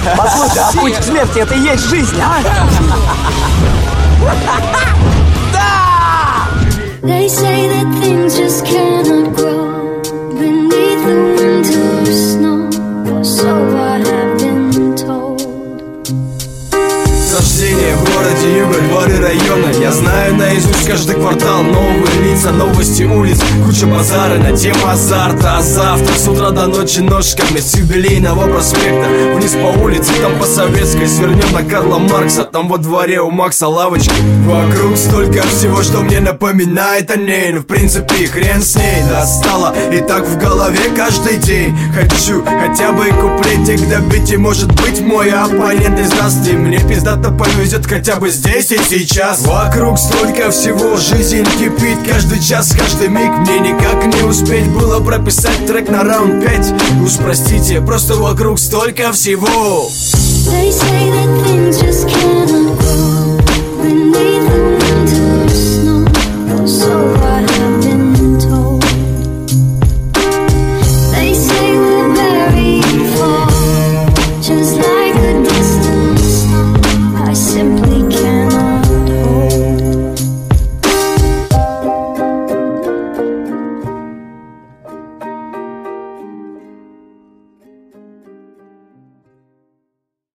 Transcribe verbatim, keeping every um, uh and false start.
Послушай, а путь к смерти — это и есть жизнь, а? They say that things just cannot grow beneath the winter snow, so I have been told. Рождение в городе юга, дворы района. Я знаю наизусть каждый квартал. Новые лица, новости улиц, куча базара на тему азарта. А завтра с утра до ночи ножками с юбилейного проспекта вниз по улице, там по Советской свернем на Карла Маркса. Там во дворе у Макса лавочки. Вокруг столько всего, что мне напоминает о ней. Но в принципе хрен с ней. Достала и так в голове каждый день. Хочу хотя бы куплетик добить, и может быть мой оппонент издаст, и мне пиздато повезет хотя бы здесь и сейчас. Вокруг столько всего, жизнь кипит каждый час, каждый миг. Мне никак не успеть было прописать трек на раунд пять. Уж простите, просто вокруг столько всего. They say that things just cannot